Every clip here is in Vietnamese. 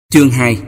Chương 2.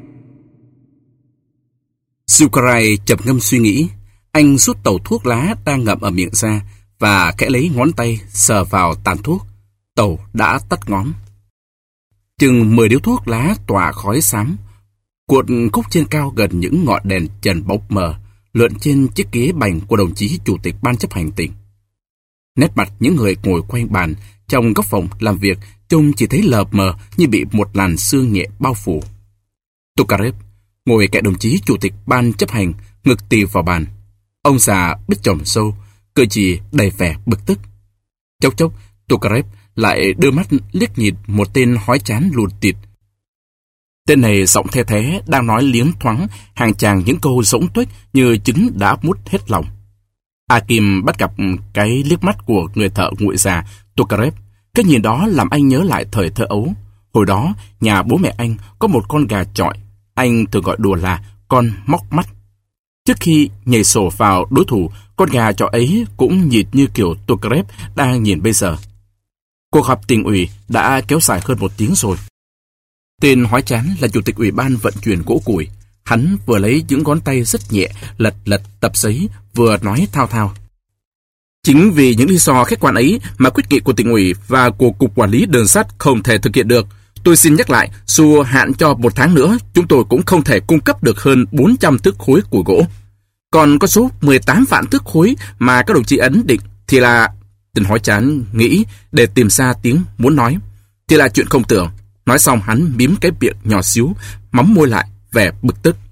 Sukarai chậm ngâm suy nghĩ. Anh rút tàu thuốc lá đang ngậm ở miệng ra và khẽ lấy ngón tay sờ vào tàn thuốc. Tàu đã tắt ngóm. Chừng 10 điếu thuốc lá tỏa khói xám, cuộn khúc trên cao gần những ngọn đèn trần bốc mờ, lượn trên chiếc ghế bành của đồng chí chủ tịch ban chấp hành tỉnh. Nét mặt những người ngồi quanh bàn trong góc phòng làm việc trông chỉ thấy lờ mờ như bị một làn sương nhẹ bao phủ. Tokarev ngồi cạnh đồng chí chủ tịch ban chấp hành, ngực tì vào bàn. Ông già bít chòm râu, cử chỉ đầy vẻ bực tức. Chốc chốc, Tokarev lại đưa mắt liếc nhìn một tên hói chán lùn tịt. Tên này giọng the thé đang nói liếng thoáng hàng tràng những câu rỗng tuếch như trứng đã mút hết lòng. Akim bắt gặp cái liếc mắt của người thợ nguội già Tokarev. Cái nhìn đó làm anh nhớ lại thời thơ ấu. Hồi đó, nhà bố mẹ anh có một con gà chọi. Anh thường gọi đùa là con móc mắt. Trước khi nhảy sổ vào đối thủ, con gà chọi ấy cũng nhìn như kiểu Tokarev đang nhìn bây giờ. Cuộc họp tỉnh ủy đã kéo dài hơn 1 tiếng rồi. Tên hói chán là chủ tịch ủy ban vận chuyển gỗ củi. Hắn vừa lấy những ngón tay rất nhẹ lật tập giấy, vừa nói thao thao. Chính vì những lý do khách quan ấy mà quyết nghị của tỉnh ủy và của Cục Quản lý Đường sắt không thể thực hiện được. Tôi xin nhắc lại, dù hạn cho 1 tháng nữa, chúng tôi cũng không thể cung cấp được hơn 400 thước khối củi gỗ. Còn có số 18 vạn thước khối mà các đồng chí ấn định thì là... Tên hói chán nghĩ để tìm ra tiếng muốn nói. Thì là chuyện không tưởng. Nói xong hắn mím cái miệng nhỏ xíu, mắm môi lại, vẻ bực tức.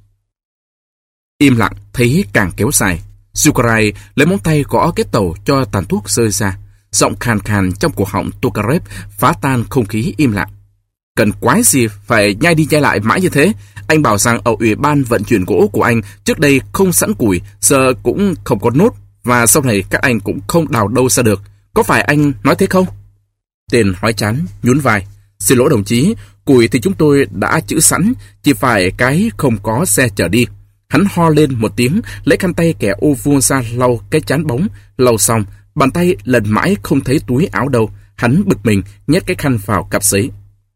Im lặng thấy càng kéo dài. Sukarai lấy móng tay gõ cái tàu cho tàn thuốc rơi ra. Giọng khàn khàn trong cổ họng Tokarev phá tan không khí im lặng. Cần quái gì phải nhai đi nhai lại mãi như thế? Anh bảo rằng ở ủy ban vận chuyển gỗ của anh trước đây không sẵn củi, giờ cũng không có nốt, và sau này các anh cũng không đào đâu ra được. Có phải anh nói thế không? Tên hói chán nhún vai. Xin lỗi đồng chí, củi thì chúng tôi đã trữ sẵn, chỉ phải cái không có xe chở đi. Hắn ho lên một tiếng, lấy khăn tay kẻ ô vuông ra lau cái trán bóng. Lau xong, bàn tay lần mãi không thấy túi áo đâu. Hắn bực mình, nhét cái khăn vào cặp giấy.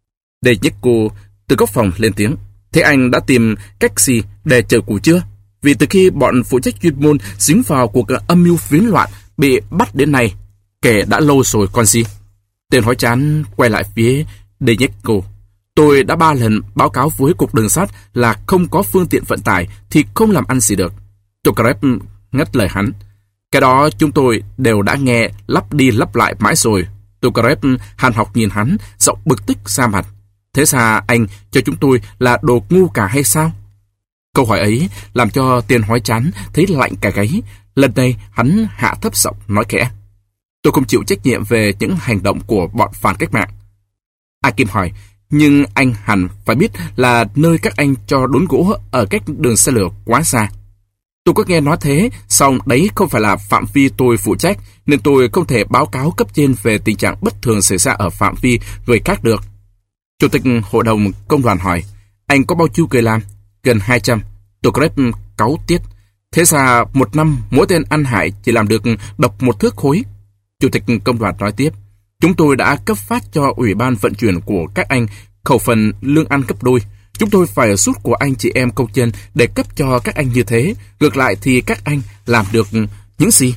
Để nhắc cô từ góc phòng lên tiếng. Thế anh đã tìm cách gì để chở củi chưa? Vì từ khi bọn phụ trách chuyên môn dính vào cuộc âm mưu phiến loạn bị bắt đến nay, kẻ đã lâu rồi còn gì. Tên hói chán quay lại phía Denyeko. Tôi đã 3 lần báo cáo với Cục Đường sắt là không có phương tiện vận tải thì không làm ăn gì được. Tokarev ngắt lời hắn. Cái đó chúng tôi đều đã nghe lắp đi lắp lại mãi rồi. Tokarev hàn học nhìn hắn, giọng bực tức ra mặt. Thế ra anh cho chúng tôi là đồ ngu cả hay sao? Câu hỏi ấy làm cho tên hói chán thấy lạnh cả gáy. Lần này hắn hạ thấp giọng nói khẽ. Tôi không chịu trách nhiệm về những hành động của bọn phản cách mạng. Akim hỏi. Nhưng anh hẳn phải biết là nơi các anh cho đốn gỗ ở cách đường xe lửa quá xa. Tôi có nghe nói thế, song đấy không phải là phạm vi tôi phụ trách, nên tôi không thể báo cáo cấp trên về tình trạng bất thường xảy ra ở phạm vi người khác được. Chủ tịch hội đồng công đoàn hỏi, anh có bao nhiêu người làm? Gần 200. Tokarev cáu tiết. Thế ra 1 năm mỗi tên ăn hại chỉ làm được độc 1 thước khối. Chủ tịch công đoàn nói tiếp. Chúng tôi đã cấp phát cho ủy ban vận chuyển của các anh khẩu phần lương ăn gấp đôi. Chúng tôi phải rút của anh chị em công nhân để cấp cho các anh như thế. Ngược lại thì các anh làm được những gì?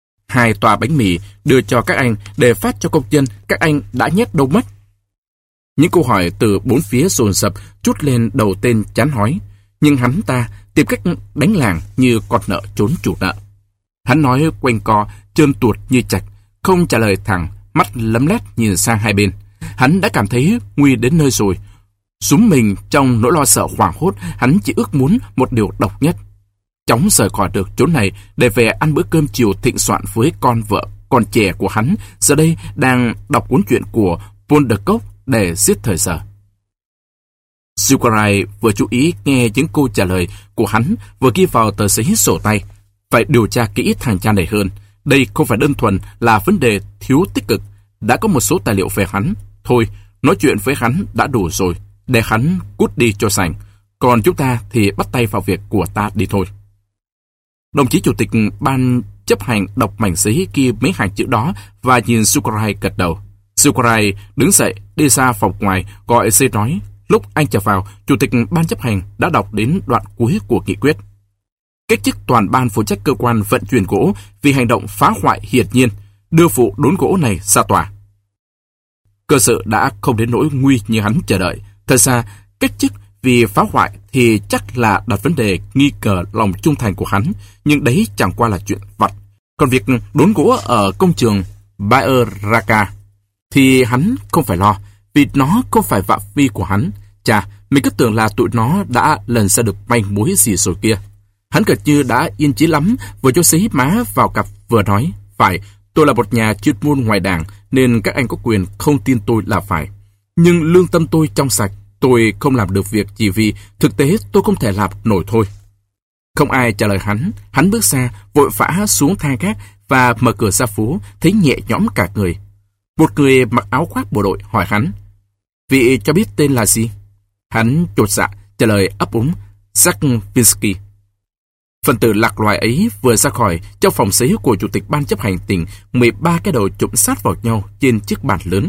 2 tòa bánh mì đưa cho các anh để phát cho công nhân, các anh đã nhét đâu mất? Những câu hỏi từ 4 phía dồn dập trút lên đầu tên chán hói. Nhưng hắn ta tìm cách đánh làng như con nợ trốn chủ nợ. Hắn nói quanh co, trơn tuột như chạch, không trả lời thẳng, mắt lấm lét nhìn sang hai bên. Hắn đã cảm thấy nguy đến nơi rồi. Súng mình trong nỗi lo sợ hoảng hốt, hắn chỉ ước muốn một điều độc nhất. Chóng rời khỏi được chỗ này để về ăn bữa cơm chiều thịnh soạn với con vợ, con trẻ của hắn, giờ đây đang đọc cuốn truyện của Polderkov để giết thời giờ. Sukarai vừa chú ý nghe những câu trả lời của hắn, vừa ghi vào tờ giấy sổ tay. Phải điều tra kỹ thằng cha này hơn. Đây không phải đơn thuần là vấn đề thiếu tích cực. Đã có một số tài liệu về hắn. Thôi, nói chuyện với hắn đã đủ rồi. Để hắn cút đi cho sành. Còn chúng ta thì bắt tay vào việc của ta đi thôi. Đồng chí chủ tịch ban chấp hành đọc mảnh giấy ghi mấy hàng chữ đó và nhìn Sukarai gật đầu. Sukarai đứng dậy đi ra phòng ngoài gọi dây nói. lúc anh trở vào, Chủ tịch Ban chấp hành đã đọc đến đoạn cuối của nghị quyết. Cách chức toàn ban phụ trách cơ quan vận chuyển gỗ vì hành động phá hoại hiển nhiên, đưa vụ đốn gỗ này ra tòa. Cơ sự đã không đến nỗi nguy như hắn chờ đợi. Thật ra, cách chức vì phá hoại thì chắc là đặt vấn đề nghi ngờ lòng trung thành của hắn, nhưng đấy chẳng qua là chuyện vặt. Còn việc đốn gỗ ở công trường Bayer Raka thì hắn không phải lo, vì nó không phải phạm vi của hắn. Chà, mình cứ tưởng là tụi nó đã lần ra được manh mối gì rồi kia. Hắn gần như đã yên chí lắm, vừa cho xí má vào cặp vừa nói, phải, tôi là một nhà chuyên môn ngoài đảng, nên các anh có quyền không tin tôi là phải. Nhưng lương tâm tôi trong sạch, tôi không làm được việc chỉ vì thực tế tôi không thể làm nổi thôi. Không ai trả lời hắn bước ra, vội vã xuống thang gác và mở cửa ra phố, thấy nhẹ nhõm cả người. Một người mặc áo khoác bộ đội hỏi hắn, vị cho biết tên là gì? Hắn chột dạ, trả lời ấp úng, Jack Vinsky. Phần tử lạc loài ấy vừa ra khỏi, trong phòng xế của Chủ tịch Ban chấp hành tỉnh, 13 cái đầu chụm sát vào nhau trên chiếc bàn lớn.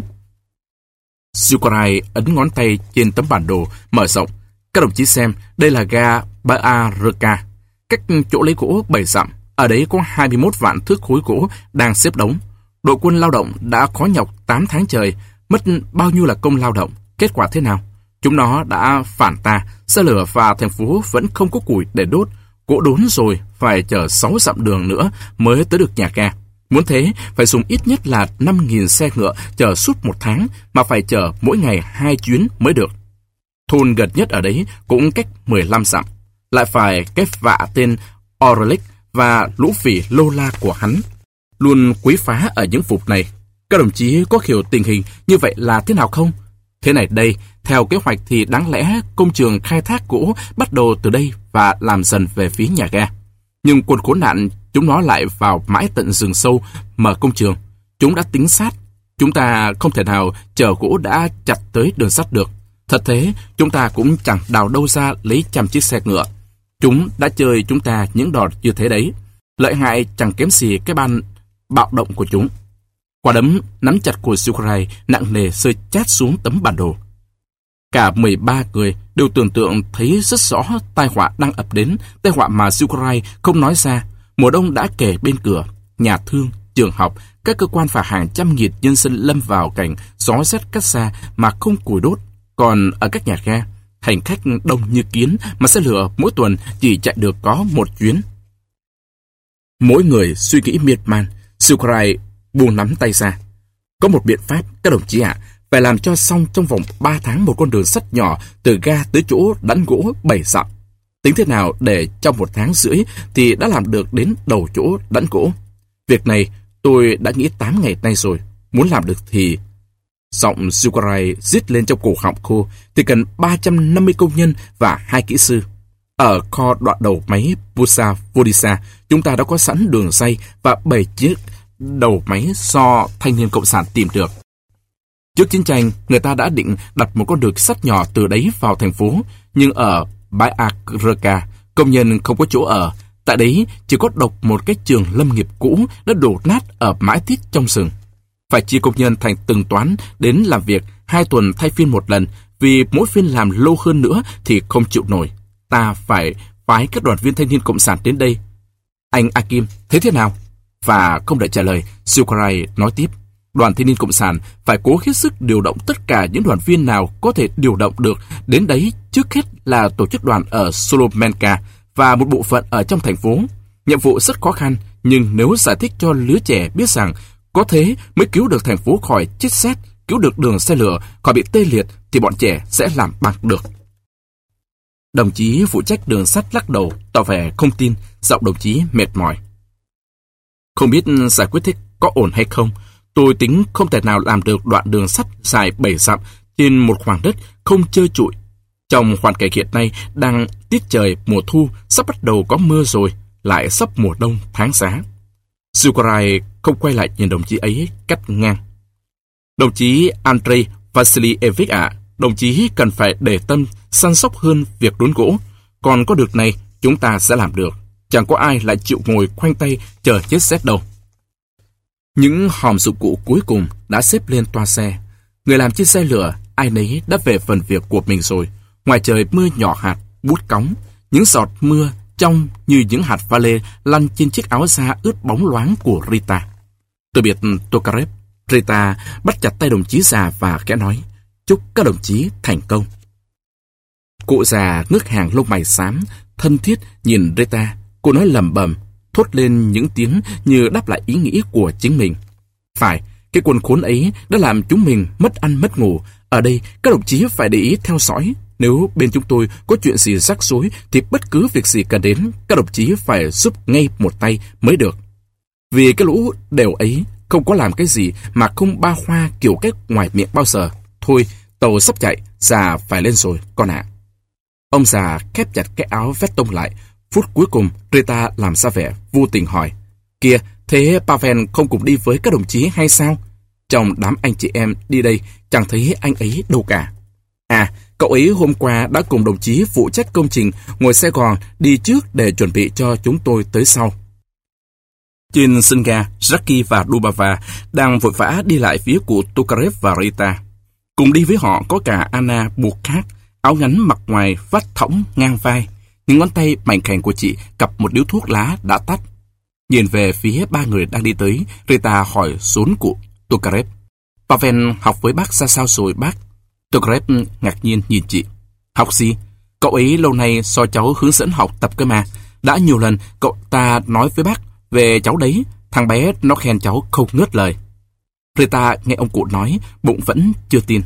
Zukarai ấn ngón tay trên tấm bản đồ, mở rộng. Các đồng chí xem, đây là ga Baarka, cách chỗ lấy gỗ 7 dặm. Ở đấy có 21 vạn thước khối gỗ đang xếp đống. Đội quân lao động đã khó nhọc 8 tháng trời, mất bao nhiêu là công lao động. Kết quả thế nào? Chúng nó đã phản ta, xe lửa và thành phố vẫn không có củi để đốt. Gỗ đốn rồi, phải chở 6 dặm đường nữa mới tới được nhà ga. Muốn thế, phải dùng ít nhất là 5.000 xe ngựa chở suốt 1 tháng, mà phải chở mỗi ngày 2 chuyến mới được. Thôn gần nhất ở đấy cũng cách 15 dặm. Lại phải cái vạ tên Orlik và lũ phỉ lô la của hắn luôn quấy phá ở những vùng này. Các đồng chí có hiểu tình hình như vậy là thế nào không? Thế này đây, theo kế hoạch thì đáng lẽ công trường khai thác gỗ bắt đầu từ đây và làm dần về phía nhà ga. Nhưng quân khốn nạn, chúng nó lại vào mãi tận rừng sâu mở công trường. Chúng đã tính sát. Chúng ta không thể nào chở gỗ đã chặt tới đường sắt được. Thật thế, chúng ta cũng chẳng đào đâu ra lấy 100 chiếc xe ngựa. Chúng đã chơi chúng ta những đòn như thế đấy. Lợi hại chẳng kém gì cái ban bạo động của chúng. Quả đấm nắm chặt của Zukarai nặng nề rơi chát xuống tấm bản đồ. Cả 13 người đều tưởng tượng thấy rất rõ tai họa đang ập đến, tai họa mà Zukarai không nói ra. Mùa đông đã kề bên cửa, nhà thương, trường học, các cơ quan và hàng trăm nghìn nhân dân lâm vào cảnh gió rét cắt xa mà không củi đốt. Còn ở các nhà ga, hành khách đông như kiến mà xe lửa mỗi tuần chỉ chạy được có 1 chuyến. Mỗi người suy nghĩ miên man, Zukarai buông nắm tay ra. Có một biện pháp, các đồng chí ạ, phải làm cho xong trong vòng 3 tháng một con đường sắt nhỏ từ ga tới chỗ đánh gỗ 7 dặm. Tính thế nào để trong 1 tháng rưỡi thì đã làm được đến đầu chỗ đánh gỗ. Việc này tôi đã nghĩ 8 ngày nay rồi. Muốn làm được thì... Giọng Zukarai rít lên trong cổ họng khô thì cần 350 công nhân và 2 kỹ sư. Ở kho đoạn đầu máy Pusa Vodisa, chúng ta đã có sẵn đường ray và 7 chiếc đầu máy do thanh niên cộng sản tìm được. Trước chiến tranh, người ta đã định đặt một con đường sắt nhỏ từ đấy vào thành phố, nhưng ở Baarka, công nhân không có chỗ ở. Tại đấy chỉ có độc một cái trường lâm nghiệp cũ đã đổ nát ở mãi tít trong rừng. Phải chia công nhân thành từng toán đến làm việc 2 tuần thay phiên một lần, vì mỗi phiên làm lâu hơn nữa thì không chịu nổi. Ta phải phái các đoàn viên thanh niên cộng sản đến đây. Anh Akim, thế thế nào? Và không đợi trả lời, Zukarai nói tiếp. Đoàn thanh niên cộng sản phải cố hết sức điều động tất cả những đoàn viên nào có thể điều động được đến đấy, trước hết là tổ chức đoàn ở Solomenka và một bộ phận ở trong thành phố. Nhiệm vụ rất khó khăn, nhưng nếu giải thích cho lứa trẻ biết rằng có thế mới cứu được thành phố khỏi chết rét, cứu được đường xe lửa khỏi bị tê liệt, thì bọn trẻ sẽ làm bằng được. Đồng chí phụ trách đường sắt lắc đầu, tỏ vẻ không tin, giọng đồng chí mệt mỏi. Không biết giải quyết thế có ổn hay không. Tôi tính không thể nào làm được đoạn đường sắt dài 7 dặm trên một khoảng đất không trơ trụi. Trong hoàn cảnh hiện nay đang tiết trời mùa thu, sắp bắt đầu có mưa rồi, lại sắp mùa đông tháng giá. Zukarai không quay lại nhìn đồng chí ấy, cắt ngang. Đồng chí Andrei Vasilievich ạ, đồng chí cần phải để tâm săn sóc hơn việc đốn gỗ. Còn có được này, chúng ta sẽ làm được. Chẳng có ai lại chịu ngồi khoanh tay chờ chết rét đâu. Những hòm dụng cụ cuối cùng đã xếp lên toa xe. Người làm trên xe lửa ai nấy đã về phần việc của mình rồi. Ngoài trời mưa nhỏ hạt, buốt cóng, những giọt mưa trong như những hạt pha lê lăn trên chiếc áo da ướt bóng loáng của Rita. Từ biệt Tokarev, Rita bắt chặt tay đồng chí già và khẽ nói, chúc các đồng chí thành công. Cụ già ngước hàng lông mày xám, thân thiết nhìn Rita. Cô nói lẩm bẩm, thốt lên những tiếng như đáp lại ý nghĩ của chính mình. Phải, cái quân khốn ấy đã làm chúng mình mất ăn mất ngủ. Ở đây các đồng chí phải để ý theo dõi. Nếu bên chúng tôi có chuyện gì rắc rối thì bất cứ việc gì cần đến, các đồng chí phải giúp ngay một tay mới được. Vì cái lũ đều ấy không có làm cái gì mà không ba hoa kiểu cách ngoài miệng bao giờ. Thôi, tàu sắp chạy, già phải lên rồi, con ạ. Ông già khép chặt cái áo vest tông lại. Phút cuối cùng, Rita làm ra vẻ vô tình hỏi, kìa, thế Pavel không cùng đi với các đồng chí hay sao? Trong đám anh chị em đi đây, chẳng thấy anh ấy đâu cả. À, cậu ấy hôm qua đã cùng đồng chí phụ trách công trình ngồi xe gòn đi trước để chuẩn bị cho chúng tôi tới sau. Trên sân ga, Jackie và Dubava đang vội vã đi lại phía của Tokarev và Rita. Cùng đi với họ có cả Anna buộc khác, áo ngắn mặc ngoài vắt thõng ngang vai. Những ngón tay mảnh khảnh của chị cặp một điếu thuốc lá đã tắt. Nhìn về phía ba người đang đi tới, Rita hỏi xốn cụ Tokarev. Pavel học với bác ra sao rồi bác? Tokarev ngạc nhiên nhìn chị. Học gì? Cậu ấy lâu nay do cháu hướng dẫn học tập cơ mà. Đã nhiều lần cậu ta nói với bác về cháu đấy. Thằng bé nó khen cháu không ngớt lời. Rita nghe ông cụ nói, bụng vẫn chưa tin.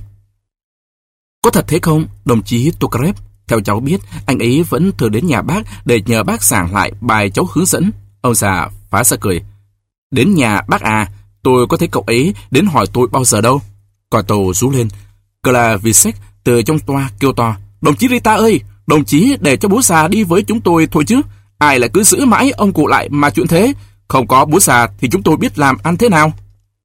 Có thật thế không, đồng chí Tokarev? Theo cháu biết, anh ấy vẫn thường đến nhà bác để nhờ bác giảng lại bài cháu hướng dẫn. Ông già phá ra cười. Đến nhà bác à? Tôi có thấy cậu ấy đến hỏi tôi bao giờ đâu. Còi tàu rú lên. Klavisek từ trong toa kêu to. Đồng chí Rita ơi, đồng chí để cho bố già đi với chúng tôi thôi chứ. Ai lại cứ giữ mãi ông cụ lại mà chuyện thế. Không có bố già thì chúng tôi biết làm ăn thế nào.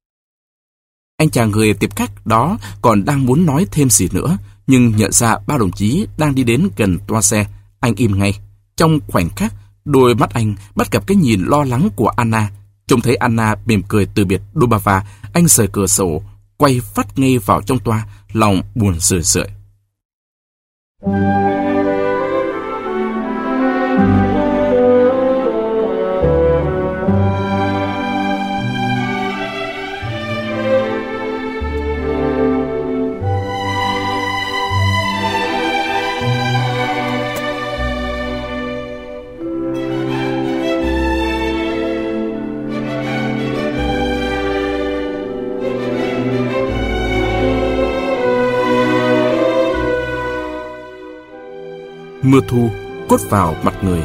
Anh chàng người tiếp khách đó còn đang muốn nói thêm gì nữa, nhưng nhận ra ba đồng chí đang đi đến gần toa xe. Anh im ngay. Trong khoảnh khắc, đôi mắt anh bắt gặp cái nhìn lo lắng của Anna. Trông thấy Anna mỉm cười từ biệt Dubava, anh rời cửa sổ, quay phát ngay vào trong toa, lòng buồn rười rượi. Mưa thu quất vào mặt người.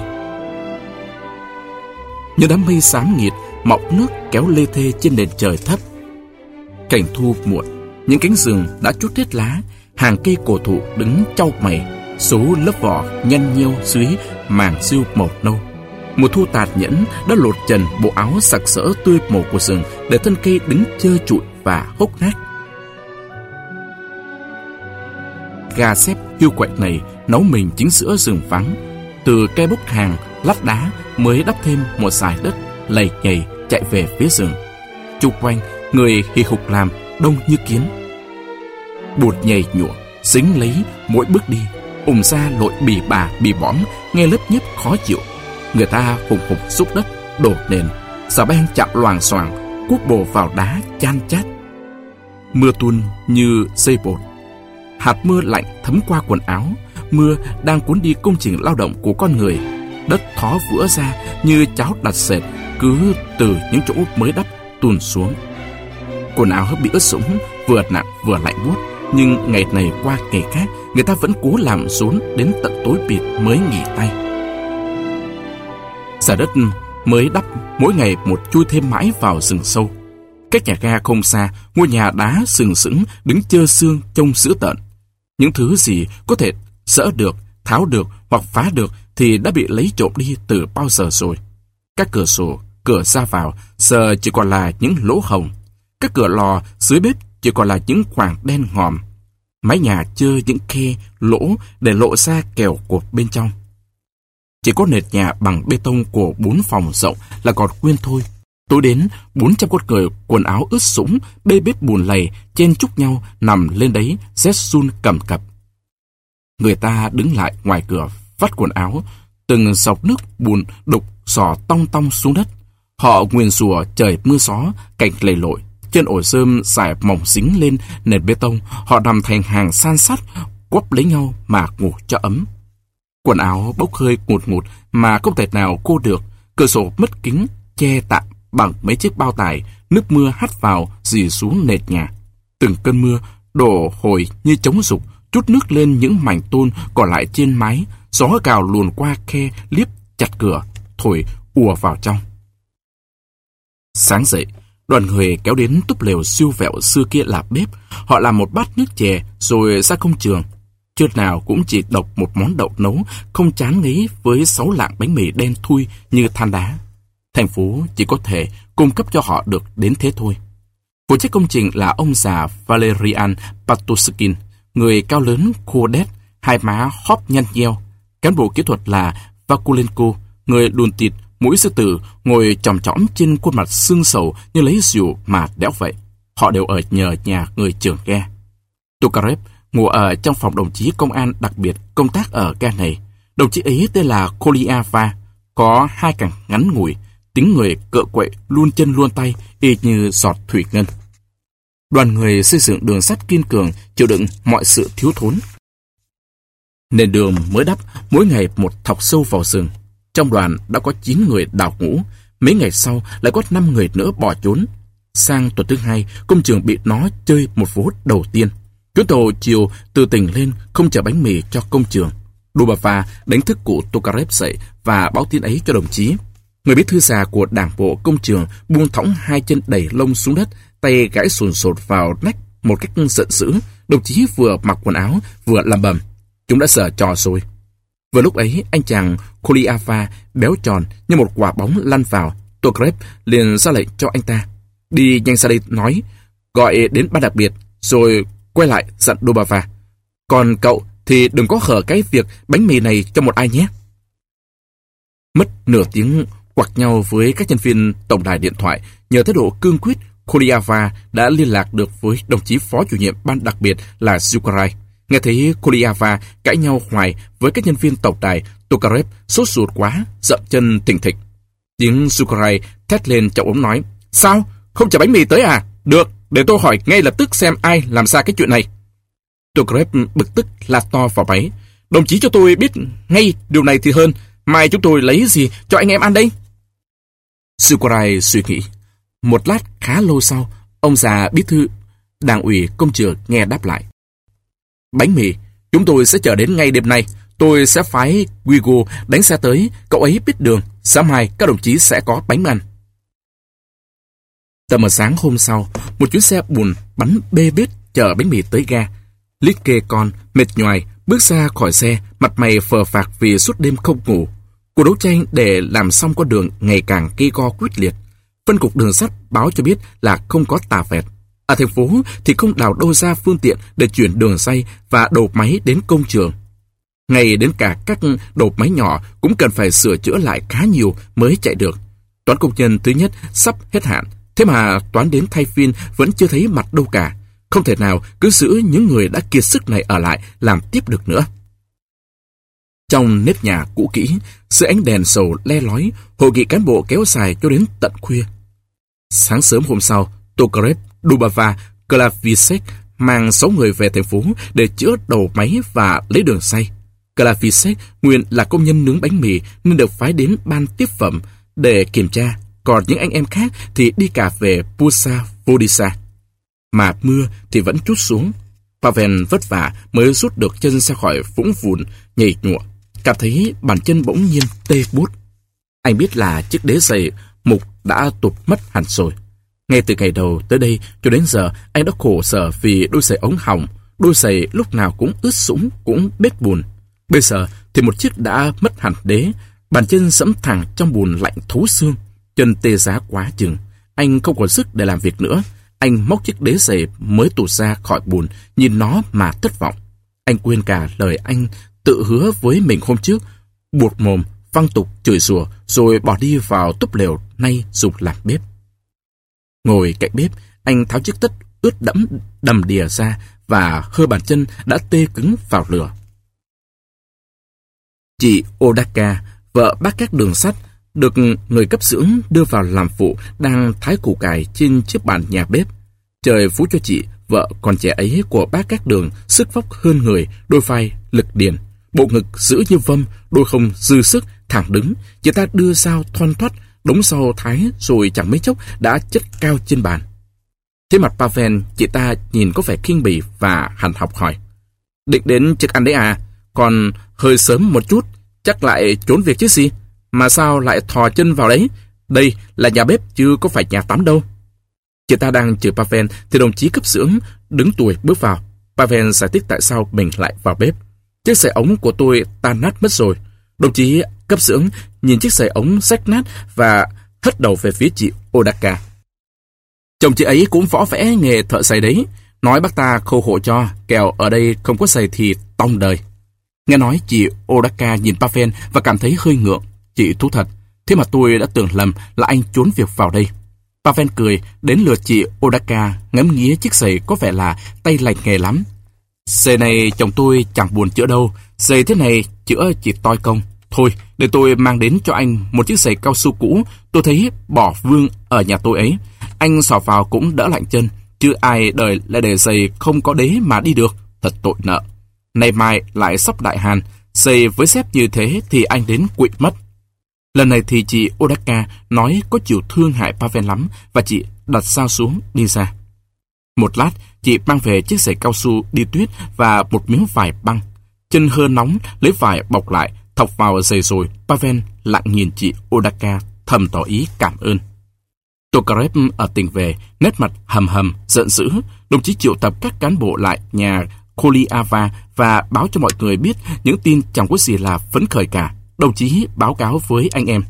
Những đám mây xám nghịt mọc nước kéo lê thê trên nền trời thấp. Cảnh thu muộn, những cánh rừng đã trút hết lá, hàng cây cổ thụ đứng chau mày, số lớp vỏ nhăn nheo dưới màng rêu màu nâu. Mùa thu tạt nhẫn đã lột trần bộ áo sặc sỡ tươi màu của rừng để thân cây đứng trơ trụi và hốc nát. Gà xếp hiu quạnh này nấu mình chính giữa rừng vắng. Từ cây bốc hàng lát đá mới đắp thêm một dải đất lầy nhầy chạy về phía rừng. Chung quanh người hì hục làm đông như kiến. Bụt nhầy nhụa dính lấy mỗi bước đi, ùm ra lội bì bà bì bõm, nghe lớp nhấp khó chịu. Người ta hùng hục xúc đất đổ nền, xà beng chạm loàng xoàng, cuốc bổ vào đá chan chát. Mưa tuôn như dây bột. Hạt mưa lạnh thấm qua quần áo. Mưa đang cuốn đi công trình lao động của con người. Đất thó vữa ra như cháo đặt sệt, cứ từ những chỗ mới đắp tuôn xuống. Quần áo bị ướt sũng, vừa nặng vừa lạnh buốt. Nhưng ngày này qua ngày khác, người ta vẫn cố làm rốn đến tận tối bịt mới nghỉ tay. Giả đất mới đắp mỗi ngày một chui thêm mãi vào rừng sâu. Cách nhà ga không xa, ngôi nhà đá sừng sững đứng trơ xương trông dữ tợn. Những thứ gì có thể dỡ được, tháo được hoặc phá được thì đã bị lấy trộm đi từ bao giờ rồi. Các cửa sổ, cửa ra vào giờ chỉ còn là những lỗ hổng. Các cửa lò dưới bếp chỉ còn là những khoảng đen ngòm. Mái nhà chơ những khe, lỗ để lộ ra kèo cột bên trong. Chỉ có nền nhà bằng bê tông của 4 phòng rộng là còn nguyên thôi. Tối đến, 400 con người quần áo ướt sũng, bê bết bùn lầy, chen chúc nhau nằm lên đấy, rét run cầm cập. Người ta đứng lại ngoài cửa vắt quần áo, từng giọt nước bùn đục xò tong tong xuống đất. Họ nguyền rủa trời mưa gió, cảnh lầy lội. Trên ổ rơm dài mỏng dính lên nền bê tông, họ nằm thành hàng san sát, quắp lấy nhau mà ngủ cho ấm. Quần áo bốc hơi ngùn ngụt mà không thể nào cô được. Cửa sổ mất kính, che tạm bằng mấy chiếc bao tải. Nước mưa hắt vào, rỉ xuống nền nhà. Từng cơn mưa đổ hồi như trống rục, trút nước lên những mảnh tôn còn lại trên mái. Gió cào luồn qua khe liếp chặt cửa, thổi ùa vào trong. Sáng dậy, đoàn người kéo đến túp lều siêu vẹo xưa kia làm bếp. Họ làm một bát nước chè rồi ra công trường. Trưa nào cũng chỉ độc một món đậu nấu, không chán ngấy với 6 lạng bánh mì đen thui như than đá. Thành phố chỉ có thể cung cấp cho họ được đến thế thôi. Phụ trách công trình là ông già Valerian Patoskin, người cao lớn khô đét, hai má hóp nhăn nheo. Cán bộ kỹ thuật là Vakulenko, người đùn tịt, mũi sư tử, ngồi chòm chõm trên khuôn mặt xương sầu như lấy rượu mà đẽo vậy. Họ đều ở nhờ nhà người trưởng ghe. Tokarev ngủ ở trong phòng đồng chí công an đặc biệt công tác ở ghe này. Đồng chí ấy tên là Koliava, có 2 cẳng ngắn ngủi, tính người cựa quậy, luôn chân luôn tay, y như giọt thủy ngân. Đoàn người xây dựng đường sắt kiên cường, chịu đựng mọi sự thiếu thốn. Nền đường mới đắp, mỗi ngày một thọc sâu vào rừng. Trong đoàn đã có 9 người đào ngũ, mấy ngày sau lại có 5 người nữa bỏ trốn. Sang tuần thứ 2, công trường bị nó chơi một vố đầu tiên. Chuyến tàu chiều từ tỉnh lên không chở bánh mì cho công trường. Dubava đánh thức cụ Tokarev dậy và báo tin ấy cho đồng chí. Người bí thư già của đảng bộ công trường buông thõng 2 chân đẩy lông xuống đất, tay gãi sồn sột vào nách một cách giận dữ. Đồng chí vừa mặc quần áo vừa lẩm bẩm: chúng đã giở trò rồi. Vừa lúc ấy, anh chàng Koliava béo tròn như một quả bóng lăn vào. Tokarev liền ra lệnh cho anh ta: đi nhanh ra đây, nói gọi đến ban đặc biệt. Rồi quay lại dặn Dubava: còn cậu thì đừng có hở cái việc bánh mì này cho một ai nhé. Mất nửa tiếng quặc nhau với các nhân viên tổng đài điện thoại, nhờ thái độ cương quyết, Koliava đã liên lạc được với đồng chí phó chủ nhiệm ban đặc biệt là Zukarai. Nghe thấy Koliava cãi nhau hoài với các nhân viên tổng đài, Tokarev sốt ruột quá, dậm chân thình thịch. Tiếng Zukarai thét lên trong ống nói: sao? Không chở bánh mì tới à? Được, để tôi hỏi ngay lập tức xem ai làm ra cái chuyện này. Tokarev bực tức la to vào máy: đồng chí cho tôi biết ngay điều này thì hơn, mai chúng tôi lấy gì cho anh em ăn đây? Zukarai suy nghĩ. Một lát khá lâu sau, ông già bí thư đảng ủy công trường nghe đáp lại: bánh mì chúng tôi sẽ chở đến ngay đêm nay. Tôi sẽ phái Guigo đánh xe tới, cậu ấy biết đường. Sáng mai các đồng chí sẽ có bánh ăn. Tầm sáng hôm sau, một chuyến xe bùn bắn bê bết chở bánh mì tới ga. Litke con mệt nhoài bước ra khỏi xe, mặt mày phờ phạc vì suốt đêm không ngủ. Cuộc đấu tranh để làm xong con đường ngày càng gay go quyết liệt. Phân cục đường sắt báo cho biết là không có tà vẹt. Ở thành phố thì không đào đâu ra phương tiện để chuyển đường ray và đầu máy đến công trường. Ngay đến cả các đầu máy nhỏ cũng cần phải sửa chữa lại khá nhiều mới chạy được. Toán công nhân thứ nhất sắp hết hạn, thế mà toán đến thay phiên vẫn chưa thấy mặt đâu cả. Không thể nào cứ giữ những người đã kiệt sức này ở lại làm tiếp được nữa. Trong nếp nhà cũ kỹ, dưới ánh đèn sầu le lói, hội nghị cán bộ kéo dài cho đến tận khuya. Sáng sớm hôm sau, Tokarev, Dubava, Klavisek mang 6 người về thành phố để chữa đầu máy và lấy đường xay. Klavisek nguyên là công nhân nướng bánh mì nên được phái đến ban tiếp phẩm để kiểm tra, còn những anh em khác thì đi cả về Pusa Vodisa. Mà mưa thì vẫn trút xuống. Pavel vất vả mới rút được chân ra khỏi vũng vùn nhảy nhụa, cảm thấy bàn chân bỗng nhiên tê buốt. Anh biết là chiếc đế giày mục đã tụt mất hẳn rồi. Ngay từ ngày đầu tới đây cho đến giờ, anh đã khổ sở vì đôi giày ống hỏng, đôi giày lúc nào cũng ướt sũng, cũng bết bùn. Bây giờ thì một chiếc đã mất hẳn đế, bàn chân dẫm thẳng trong bùn lạnh thấu xương, chân tê giá quá chừng. Anh không còn sức để làm việc nữa. Anh móc chiếc đế giày mới tụt ra khỏi bùn, nhìn nó mà thất vọng. Anh quên cả lời anh tự hứa với mình hôm trước, buột mồm, văng tục chửi rủa, rồi bỏ đi vào túp lều nay dùng làm bếp. Ngồi cạnh bếp, anh tháo chiếc tất ướt đẫm đầm đìa ra và hơi bàn chân đã tê cứng vào lửa. Chị Odaka, vợ bác các đường sắt, được người cấp dưỡng đưa vào làm phụ, đang thái củ cải trên chiếc bàn nhà bếp. Trời phú cho chị, vợ còn trẻ ấy của bác các đường, sức vóc hơn người, đôi vai lực điền, bộ ngực giữ như vâm, đôi không dư sức, thẳng đứng. Chị ta đưa dao thoăn thoắt, đống sau thái rồi chẳng mấy chốc đã chất cao trên bàn. Thế mặt Pavel, chị ta nhìn có vẻ khinh bỉ và hằn học hỏi: "Định đến trực ăn đấy à? Còn hơi sớm một chút, chắc lại trốn việc chứ gì? Mà sao lại thò chân vào đấy? Đây là nhà bếp chứ có phải nhà tắm đâu." Chị ta đang chửi Pavel thì đồng chí cấp dưỡng đứng tuổi bước vào. Pavel giải thích tại sao mình lại vào bếp. "Chiếc sợi ống của tôi tan nát mất rồi." Đồng chí cấp dưỡng nhìn chiếc sợi ống rách nát và hất đầu về phía chị Odaka. "Chồng chị ấy cũng võ vẽ nghề thợ giày đấy. Nói bác ta khô hộ cho, kẻo ở đây không có giày thì tong đời." Nghe nói, chị Odaka nhìn Pavel và cảm thấy hơi ngượng. "Chị thú thật, thế mà tôi đã tưởng lầm là anh trốn việc vào đây." Pavel cười, đến lượt chị Odaka ngắm nghía chiếc giày có vẻ là tay lành nghề lắm. "Giày này chồng tôi chẳng buồn chữa đâu, giày thế này chữa chỉ toi công. Thôi, để tôi mang đến cho anh một chiếc giày cao su cũ, tôi thấy bỏ vương ở nhà tôi ấy. Anh xỏ vào cũng đỡ lạnh chân, chứ ai đời lại để giày không có đế mà đi được, thật tội nợ. Nay mai lại sắp đại hàn, giày với dép như thế thì anh đến quỵ mất." Lần này thì chị Odaka nói có chịu thương hại Pavel lắm, và chị đặt dao xuống đi ra. Một lát, chị mang về chiếc giày cao su đi tuyết và một miếng vải băng. Chân hơi nóng, lấy vải bọc lại, thọc vào giày rồi, Pavel lặng nhìn chị Odaka, thầm tỏ ý cảm ơn. Tokarev ở tỉnh về, nét mặt hầm hầm, giận dữ. Đồng chí triệu tập các cán bộ lại nhà Koliava và báo cho mọi người biết những tin chẳng có gì là phấn khởi cả. Đồng chí báo cáo với anh em: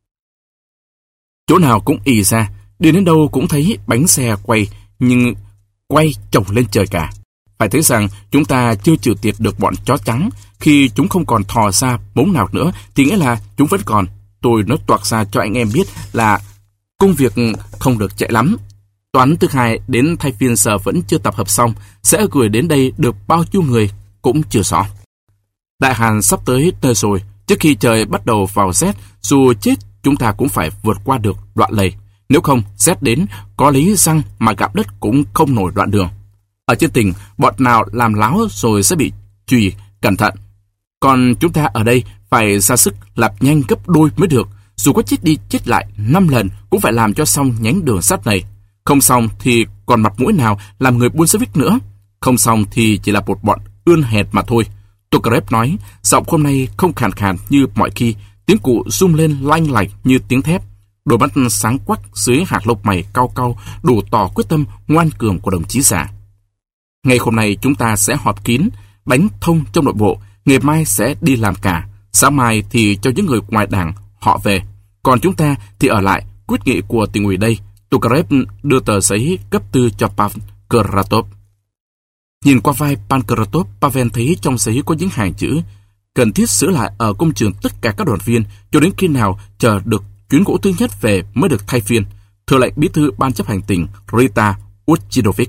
"Chỗ nào cũng ì ra, đi đến đâu cũng thấy bánh xe quay, nhưng quay chồng lên trời cả. Phải thấy rằng chúng ta chưa trừ tiệt được bọn chó trắng. Khi chúng không còn thò ra mống nào nữa thì nghĩa là chúng vẫn còn. Tôi nói toạc ra cho anh em biết là công việc không được chạy lắm. Toán thứ hai đến thay phiên giờ vẫn chưa tập hợp xong, sẽ gửi đến đây được bao nhiêu người cũng chưa rõ. Đại hàn sắp tới nơi rồi. Trước khi trời bắt đầu vào rét, dù chết chúng ta cũng phải vượt qua được đoạn lầy. Nếu không, rét đến, có lý răng mà gặm đất cũng không nổi đoạn đường. Ở trên tỉnh, bọn nào làm láo rồi sẽ bị chùy, cẩn thận. Còn chúng ta ở đây phải ra sức lạp nhanh gấp đôi mới được. Dù có chết đi chết lại 5 lần cũng phải làm cho xong nhánh đường sắt này. Không xong thì còn mặt mũi nào làm người buôn Xê-vích nữa. Không xong thì chỉ là một bọn ươn hèn mà thôi." Tokarev nói, giọng hôm nay không khàn khàn như mọi khi, tiếng cụ rung lên lanh lạch như tiếng thép. Đôi mắt sáng quắc dưới hạt lông mày cau cau đủ tỏ quyết tâm ngoan cường của đồng chí già. "Ngày hôm nay chúng ta sẽ họp kín, đánh thông trong nội bộ, ngày mai sẽ đi làm cả, sáng mai thì cho những người ngoài đảng họ về. Còn chúng ta thì ở lại, quyết nghị của tỉnh ủy đây." Tokarev đưa tờ giấy cấp tư cho Pankratov. Nhìn qua vai Pankratov, Pavel thấy trong giấy có những hàng chữ: "Cần thiết giữ lại ở công trường tất cả các đoàn viên cho đến khi nào chờ được chuyến gỗ thứ nhất về mới được thay phiên. Thừa lệnh bí thư ban chấp hành tỉnh Rita Uchidovich."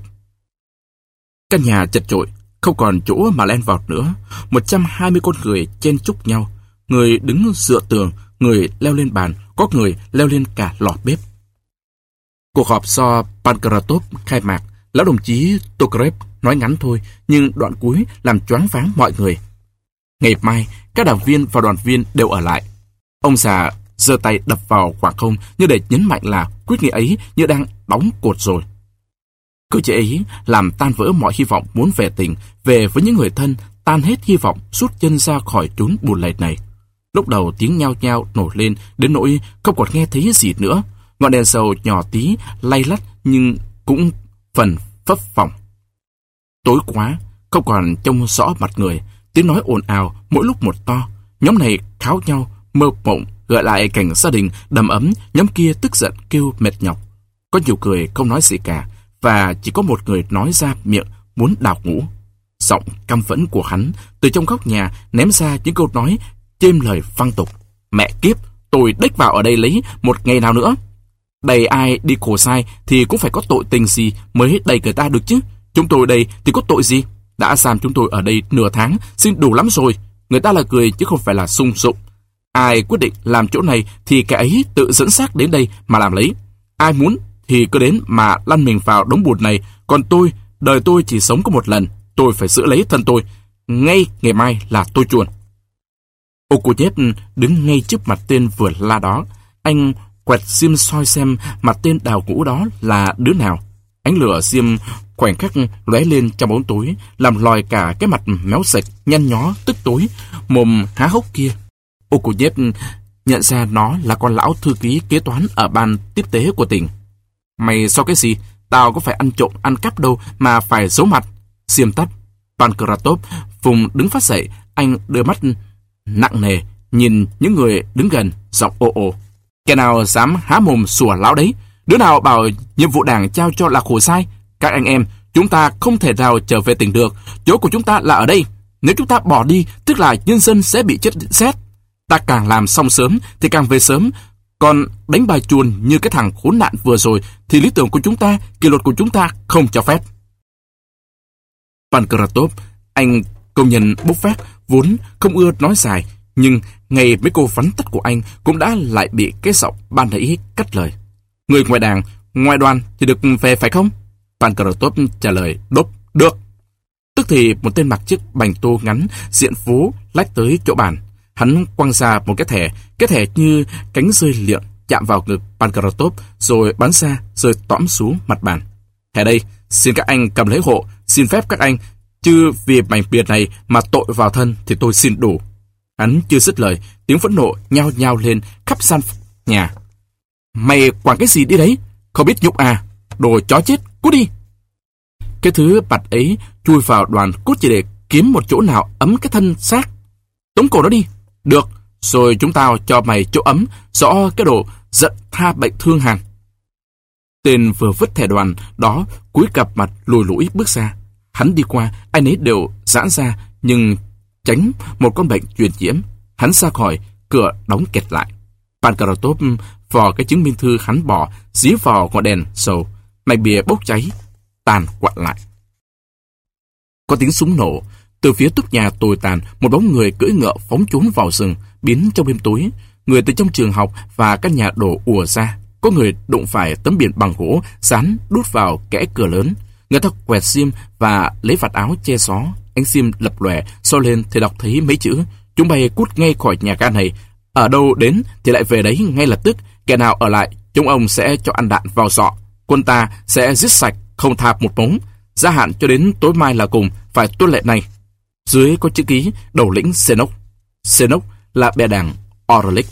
Căn nhà chật chội, không còn chỗ mà len vào nữa. 120 con người chen chúc nhau, người đứng dựa tường, người leo lên bàn, có người leo lên cả lò bếp. Cuộc họp do Pankratov khai mạc, lão đồng chí Tokarev nói ngắn thôi, nhưng đoạn cuối làm choáng váng mọi người. Ngày mai, các đảng viên và đoàn viên đều ở lại. Ông già giơ tay đập vào khoảng không như để nhấn mạnh là quyết nghị ấy như đang đóng cột rồi. Cử chỉ ấy làm tan vỡ mọi hy vọng muốn về tỉnh, về với những người thân, tan hết hy vọng rút chân ra khỏi chốn bùn lầy này. Lúc đầu tiếng nhao nhao nổi lên đến nỗi không còn nghe thấy gì nữa. Ngọn đèn dầu nhỏ tí lay lắt nhưng cũng phần phấp phỏng. Tối quá, không còn trông rõ mặt người, tiếng nói ồn ào mỗi lúc một to. Nhóm này kháo nhau, mơ mộng, gợi lại cảnh gia đình đầm ấm, nhóm kia tức giận kêu mệt nhọc. Có nhiều người không nói gì cả, và chỉ có một người nói ra miệng muốn đào ngũ. Giọng căm phẫn của hắn từ trong góc nhà ném ra những câu nói chêm lời văng tục: "Mẹ kiếp, tôi đếch vào ở đây lấy một ngày nào nữa." Đẩy ai đi khổ sai thì cũng phải có tội tình gì mới đẩy người ta được chứ. Chúng tôi đây thì có tội gì? Đã giam chúng tôi ở đây nửa tháng, xin đủ lắm rồi. Người ta là cười chứ không phải là sung dụng. Ai quyết định làm chỗ này thì kẻ ấy tự dẫn xác đến đây mà làm lấy. Ai muốn thì cứ đến mà lăn mình vào đống bùn này. Còn tôi, đời tôi chỉ sống có một lần. Tôi phải giữ lấy thân tôi. Ngay ngày mai là tôi chuồn. Okunet đứng ngay trước mặt tên vừa la đó. Anh quẹt diêm soi xem mặt tên đào ngũ đó là đứa nào. Ánh lửa diêm khoảnh khắc lóe lên trong bóng tối, làm lòi cả cái mặt méo sạch, nhăn nhó, tức tối, mồm há hốc kia. Okunet nhận ra nó là con lão thư ký kế toán ở ban tiếp tế của tỉnh. Mày so cái gì? Tao có phải ăn trộm, ăn cắp đâu mà phải giấu mặt. Diêm tắt. Pankratov vùng đứng phát dậy, anh đưa mắt nặng nề nhìn những người đứng gần, giọng ồ ồ. Kẻ nào dám há mồm sủa lão đấy? Đứa nào bảo nhiệm vụ đảng trao cho là khổ sai? Các anh em, chúng ta không thể nào trở về tỉnh được. Chỗ của chúng ta là ở đây. Nếu chúng ta bỏ đi, tức là nhân dân sẽ bị chết xét. Ta càng làm xong sớm thì càng về sớm. Còn đánh bài chuồn như cái thằng khốn nạn vừa rồi thì lý tưởng của chúng ta, kỷ luật của chúng ta không cho phép. Pankratov, anh công nhân bốc phét, vốn không ưa nói dài, nhưng ngay mấy câu vắn tắt của anh cũng đã lại bị cái giọng ban nãy cắt lời. Người ngoài đảng, ngoài đoàn thì được về phải không? Pankratov trả lời đốp, được. Tức thì một tên mặc chiếc bành tô ngắn, diện phố lách tới chỗ bàn. Hắn quăng ra một cái thẻ như cánh rơi liệng chạm vào ngực Pankratov rồi bắn ra rơi tõm xuống mặt bàn. Thẻ đây, xin các anh cầm lấy hộ, xin phép các anh, chứ vì mảnh biệt này mà tội vào thân thì tôi xin đủ. Hắn chưa dứt lời, tiếng phẫn nộ nhao nhao lên khắp gian nhà. Mày quản cái gì đi đấy? Không biết nhục à? Đồ chó chết, cút đi! Cái thứ bặt ấy chui vào đoàn cốt chỉ để kiếm một chỗ nào ấm cái thân xác. Tống cổ nó đi. Được, rồi chúng tao cho mày chỗ ấm, rõ cái đồ giận tha bệnh thương hàn. Tên vừa vứt thẻ đoàn đó cúi cặp mặt lùi lũi bước ra. Hắn đi qua, ai nấy đều giãn ra, nhưng tránh một con bệnh truyền nhiễm. Hắn ra khỏi, cửa đóng kẹt lại. Pankratov vò cái chứng minh thư hắn bỏ, dí vào ngọn đèn dầu. Mảnh bìa bốc cháy, tàn quặn lại. Có tiếng súng nổ. Từ phía túp nhà tồi tàn, một bóng người cưỡi ngựa phóng trốn vào rừng, biến trong đêm tối. Người từ trong trường học và căn nhà đổ ùa ra. Có người đụng phải tấm biển bằng gỗ, dán đút vào kẽ cửa lớn. Người ta quẹt diêm và lấy vạt áo che gió. Ánh diêm lập lòe, soi lên thì đọc thấy mấy chữ. Chúng bay cút ngay khỏi nhà ga này. Ở đâu đến thì lại về đấy ngay lập tức. Kẻ nào ở lại, chúng ông sẽ cho ăn đạn vào sọ. Quân ta sẽ giết sạch, không tha một mống. Gia hạn cho đến tối mai là cùng, phải tuân lệnh này. Dưới có chữ ký đầu lĩnh Senok. Senok là bè đảng Orlik.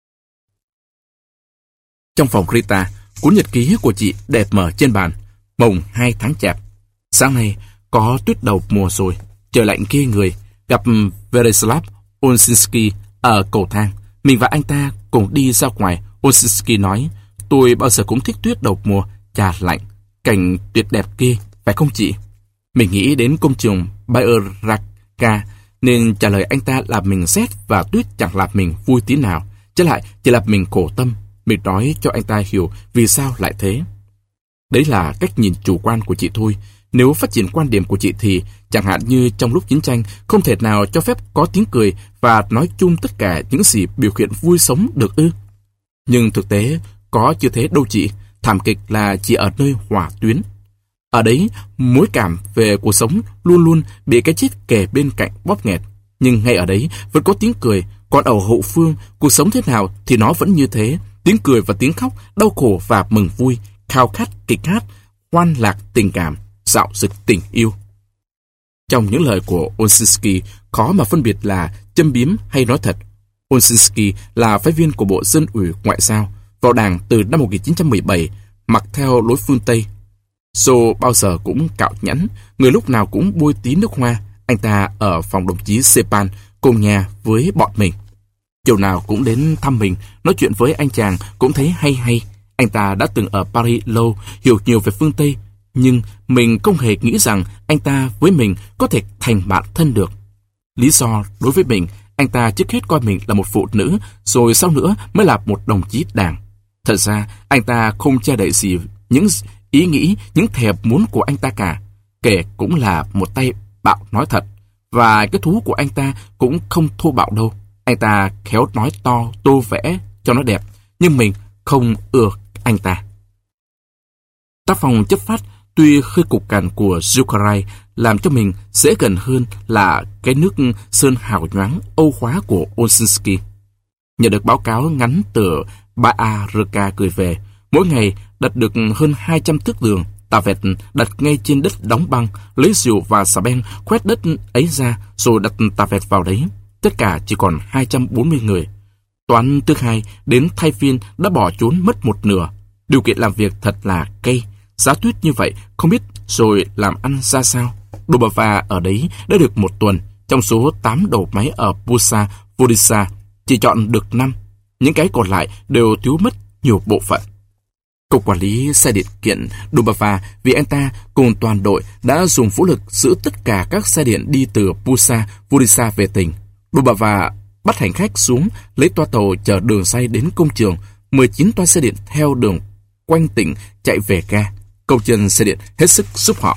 Trong phòng Rita, cuốn nhật ký của chị đẹp mở trên bàn. Mồng 2 tháng Chạp. Sáng nay có tuyết đầu mùa rồi, trời lạnh ghê người. Gặp Vereslav Olshinsky ở cầu thang. Mình và anh ta cùng đi ra ngoài. Olshinsky nói, tôi bao giờ cũng thích tuyết đầu mùa, chà lạnh, cảnh tuyệt đẹp kia, phải không chị? Mình nghĩ đến công trường Bayerraka nên trả lời anh ta là mình rét và tuyết chẳng làm mình vui tí nào, chứ lại chỉ làm mình khổ tâm. Mình nói cho anh ta hiểu vì sao lại thế. Đấy là cách nhìn chủ quan của chị thôi. Nếu phát triển quan điểm của chị thì, chẳng hạn như trong lúc chiến tranh, không thể nào cho phép có tiếng cười và nói chung tất cả những gì biểu hiện vui sống được ư? Nhưng thực tế, có chưa thế đâu chị. Thảm kịch là chỉ ở nơi hỏa tuyến. Ở đấy, mối cảm về cuộc sống luôn luôn bị cái chết kề bên cạnh bóp nghẹt. Nhưng ngay ở đấy vẫn có tiếng cười. Còn ở hậu phương, cuộc sống thế nào thì nó vẫn như thế. Tiếng cười và tiếng khóc, đau khổ và mừng vui, khao khát kịch hát, hoan lạc tình cảm, dạo dực tình yêu. Trong những lời của Olshinsky, khó mà phân biệt là châm biếm hay nói thật. Olshinsky là phái viên của Bộ Dân ủy Ngoại giao, vào đảng từ năm 1917, mặc theo lối phương Tây. Joe bao giờ cũng cạo nhẵn, người lúc nào cũng bôi tí nước hoa. Anh ta ở phòng đồng chí Stepan cùng nhà với bọn mình. Chiều nào cũng đến thăm mình, nói chuyện với anh chàng cũng thấy hay hay. Anh ta đã từng ở Paris lâu, hiểu nhiều về phương Tây, nhưng mình không hề nghĩ rằng anh ta với mình có thể thành bạn thân được. Lý do đối với mình, anh ta trước hết coi mình là một phụ nữ, rồi sau nữa mới là một đồng chí đảng. Thật ra, anh ta không che đậy gì những ý nghĩ, những thèm muốn của anh ta cả. Kể cũng là một tay bạo nói thật. Và cái thú của anh ta cũng không thô bạo đâu. Anh ta khéo nói to, tô vẽ cho nó đẹp. Nhưng mình không ưa anh ta. Tác phong chất phác tuy hơi cục cằn của Zuccaray làm cho mình dễ gần hơn là cái nước sơn hào nhoáng âu khóa của Osinski. Nhận được báo cáo ngắn từ Baarka gửi về, mỗi ngày đặt được hơn 200 thước đường. Tà vẹt đặt ngay trên đất đóng băng, lấy rìu và xà beng khoét đất ấy ra rồi đặt tà vẹt vào đấy. Tất cả chỉ còn 240 người. Toán thứ hai đến thay phiên đã bỏ trốn mất một nửa. Điều kiện làm việc thật là cay. Giá tuyết như vậy không biết rồi làm ăn ra sao. Dobava ở đấy đã được một tuần. Trong số 8 đầu máy ở Busa, Vodisa chỉ chọn được 5. Những cái còn lại đều thiếu mất nhiều bộ phận. Cục quản lý xe điện kiện Dobava vì anh ta cùng toàn đội đã dùng vũ lực giữ tất cả các xe điện đi từ Busa, Vodisa về tỉnh. Dobava bắt hành khách xuống, lấy toa tàu chở đường xay đến công trường. 19 toa xe điện theo đường quanh tỉnh chạy về ga. Công nhân xe điện hết sức giúp họ.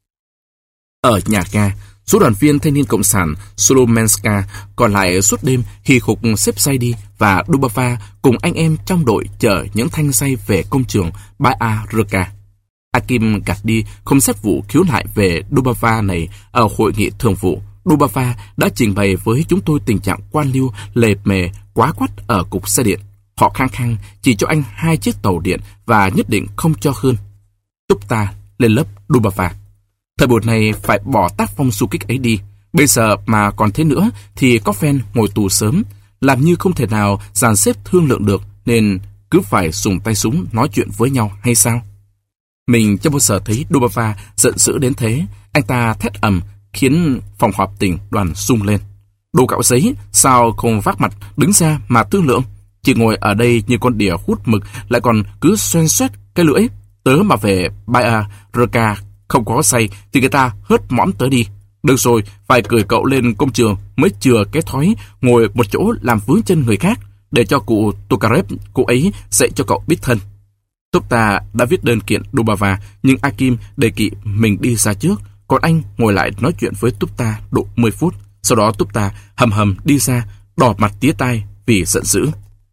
Ở nhà ga, số đoàn viên thanh niên cộng sản Solomenska còn lại suốt đêm hì khục xếp xay đi và Dobava cùng anh em trong đội chở những thanh xay về công trường Baarka. Akim gạt đi không xét vụ khiếu nại về Dobava này ở hội nghị thường vụ. Dobava đã trình bày với chúng tôi tình trạng quan liêu lề mề quá quắt ở cục xe điện. Họ khăng khăng chỉ cho anh 2 chiếc tàu điện và nhất định không cho hơn. Tupta lên lớp Dobava. Thời buổi này phải bỏ tác phong du kích ấy đi. Bây giờ mà còn thế nữa thì có phen ngồi tù sớm. Làm như không thể nào dàn xếp thương lượng được nên cứ phải dùng tay súng nói chuyện với nhau hay sao? Mình chưa bao giờ thấy Dobava giận dữ đến thế. Anh ta thét ầm khiến phòng họp tỉnh đoàn rung lên. Đồ cạo giấy, sao không vác mặt đứng ra mà thương lượng? Chỉ ngồi ở đây như con đỉa hút mực lại còn cứ xoen xoét cái lưỡi. Tớ mà về Baarka không có say thì người ta hớt mõm tớ đi. Được rồi, phải cởi cậu lên công trường mới chừa cái thói ngồi một chỗ làm vướng chân người khác để cho cụ Tokarev, cụ ấy dạy cho cậu biết thân. Tupta đã viết đơn kiện Dobava nhưng Akim đề nghị mình đi ra trước, còn anh ngồi lại nói chuyện với Tupta độ 10 phút. Sau đó Tupta hầm hầm đi ra, đỏ mặt tía tai vì giận dữ.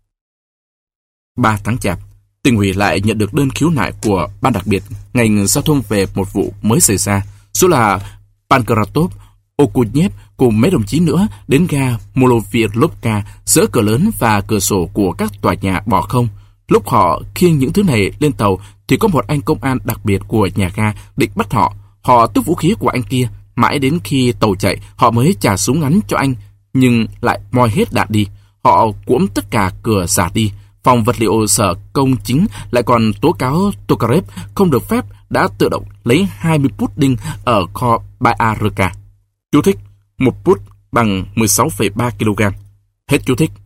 3 tháng Chạp, tỉnh ủy lại nhận được đơn khiếu nại của ban đặc biệt ngành giao thông về một vụ mới xảy ra. Số là Pankratov, Okunev cùng mấy đồng chí nữa đến ga Molovilovka dỡ cửa lớn và cửa sổ của các tòa nhà bỏ không. Lúc họ khiêng những thứ này lên tàu thì có một anh công an đặc biệt của nhà ga định bắt họ. Họ tước vũ khí của anh kia. Mãi đến khi tàu chạy họ mới trả súng ngắn cho anh, nhưng lại moi hết đạn đi. Họ cuỗm tất cả cửa giả đi. Phòng vật liệu sở công chính lại còn tố cáo Tokarev không được phép đã tự động lấy 20 put đinh ở kho Baarka. Chú thích: 1 put bằng 16,3 kg. Hết chú thích.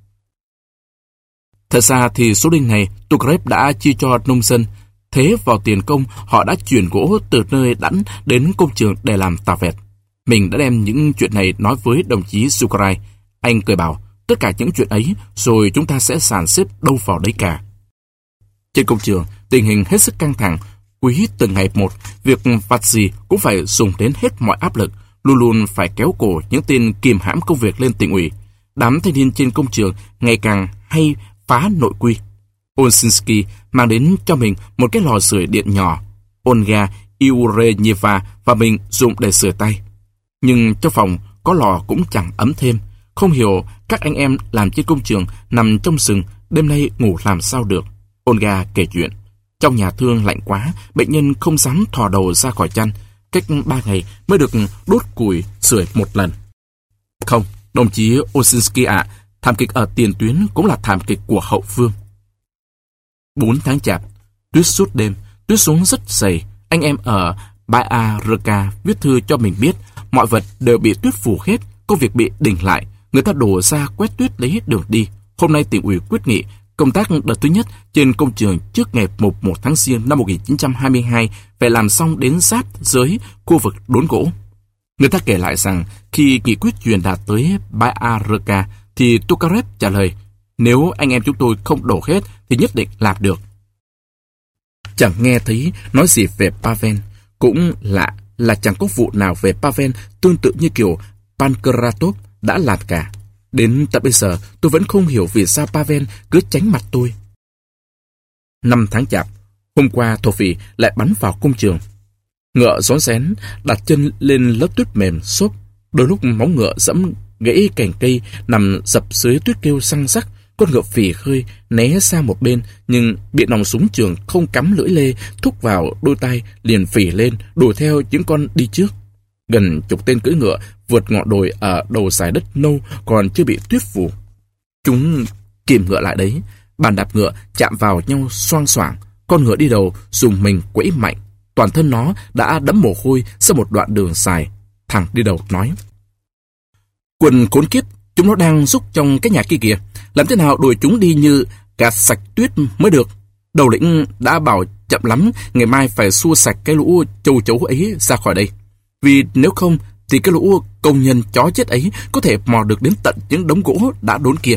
Thật ra thì số đinh này Tokarev đã chia cho nông dân. Thế vào tiền công họ đã chuyển gỗ từ nơi đẵn đến công trường để làm tà vẹt. Mình đã đem những chuyện này nói với đồng chí Zuccaray. Anh cười bảo tất cả những chuyện ấy rồi chúng ta sẽ sàn xếp đâu vào đấy cả. Trên công trường, tình hình hết sức căng thẳng. Quý từng ngày một, việc vặt gì cũng phải dùng đến hết mọi áp lực, luôn luôn phải kéo cổ những tên kìm hãm công việc lên tỉnh ủy. Đám thanh niên trên công trường ngày càng hay phá nội quy. Osinski mang đến cho mình một cái lò sưởi điện nhỏ. Olga Iurenyeva và mình dùng để sưởi tay. Nhưng trong phòng có lò cũng chẳng ấm thêm. Không hiểu các anh em làm trên công trường nằm trong rừng đêm nay ngủ làm sao được. Olga kể chuyện. Trong nhà thương lạnh quá, bệnh nhân không dám thò đầu ra khỏi chăn. Cách 3 ngày mới được đốt củi sưởi một lần. Không, đồng chí Osinski ạ, thảm kịch ở tiền tuyến cũng là thảm kịch của hậu phương. 4 tháng Chạp, tuyết suốt đêm, tuyết xuống rất dày. Anh em ở Baarka viết thư cho mình biết mọi vật đều bị tuyết phủ hết, công việc bị đình lại, người ta đổ ra quét tuyết lấy hết đường đi. Hôm nay tỉnh ủy quyết nghị công tác đợt thứ nhất trên công trường trước ngày 1 tháng Giêng năm 1922 phải làm xong đến giáp giới khu vực đốn gỗ. Người ta kể lại rằng khi nghị quyết truyền đạt tới Baarka thì Tokarev trả lời: nếu anh em chúng tôi không đổ hết thì nhất định làm được. Chẳng nghe thấy nói gì về Pavel. Cũng lạ là chẳng có vụ nào về Pavel tương tự như kiểu Pankratov đã làm cả. Đến tận bây giờ tôi vẫn không hiểu vì sao Pavel cứ tránh mặt tôi. 5 tháng chạp, hôm qua thổ phỉ lại bắn vào công trường. Ngựa rón rén đặt chân lên lớp tuyết mềm xốp. Đôi lúc móng ngựa dẫm gãy cành cây nằm dập dưới tuyết kêu răng rắc. Con ngựa phì khơi né sang một bên, nhưng bị nòng súng trường không cắm lưỡi lê thúc vào đôi tay, liền phì lên đuổi theo những con đi trước. Gần chục tên cưỡi ngựa vượt ngọn đồi ở đầu dải đất nâu còn chưa bị tuyết phủ. Chúng kìm ngựa lại đấy, bàn đạp ngựa chạm vào nhau xoang xoảng. Con ngựa đi đầu dùng mình quẫy mạnh, toàn thân nó đã đẫm mồ hôi sau một đoạn đường dài. Thằng đi đầu nói: "Quần khốn kiếp, chúng nó đang rúc trong cái nhà kia kìa. Làm thế nào đuổi chúng đi như gạt sạch tuyết mới được. Đầu lĩnh đã bảo chậm lắm, ngày mai phải xua sạch cái lũ châu chấu ấy ra khỏi đây. Vì nếu không thì cái lũ công nhân chó chết ấy có thể mò được đến tận những đống gỗ đã đốn kia."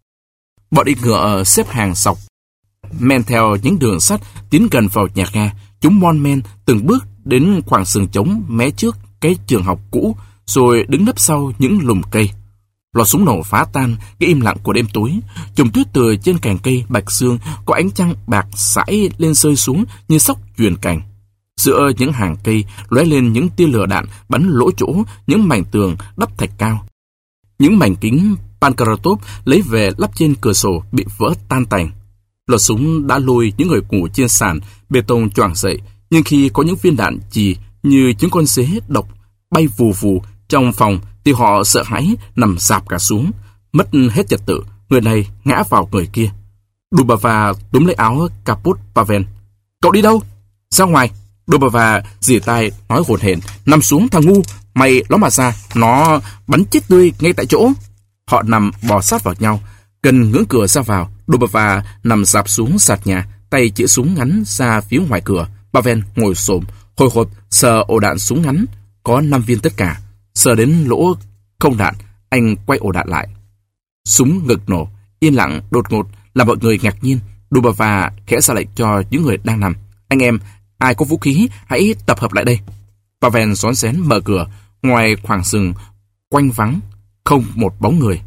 Bọn đi ngựa xếp hàng dọc, men theo những đường sắt tiến gần vào nhà ga. Chúng mon men từng bước đến khoảng sừng trống mé trước cái trường học cũ, rồi đứng nấp sau những lùm cây. Loạt súng nổ phá tan cái im lặng của đêm tối. Chùm tuyết từ trên cành cây bạch xương có ánh trăng bạc sải lên rơi xuống như sóc chuyền cành. Giữa những hàng cây lóe lên những tia lửa đạn bắn lỗ chỗ những mảnh tường đắp thạch cao. Những mảnh kính Pankratov lấy về lắp trên cửa sổ bị vỡ tan tành. Loạt súng đã lôi những người ngủ trên sàn bê tông choàng dậy, nhưng khi có những viên đạn chì như những con dế độc bay vù vù trong phòng thì họ sợ hãi nằm rạp cả xuống, mất hết trật tự, người này ngã vào người kia. Dubava túm lấy áo caput Pavel. "Cậu đi đâu?" "Ra ngoài." Dubava rỉ tai nói hổn hển: "Nằm xuống thằng ngu, mày ló mặt ra, nó bắn chết tươi ngay tại chỗ." Họ nằm bò sát vào nhau, gần ngưỡng cửa ra vào. Dubava nằm rạp xuống sạt nhà, tay chĩa súng ngắn ra phía ngoài cửa. Pavel ngồi xổm, hồi hộp sờ ổ đạn súng ngắn, có 5 viên tất cả. Sờ đến lỗ không đạn, anh quay ổ đạn lại. Súng ngực nổ, yên lặng đột ngột làm mọi người ngạc nhiên. Dubava khẽ ra lệnh cho những người đang nằm: "Anh em, ai có vũ khí hãy tập hợp lại đây." Pavel rón rén mở cửa. Ngoài khoảng rừng quanh vắng, không một bóng người.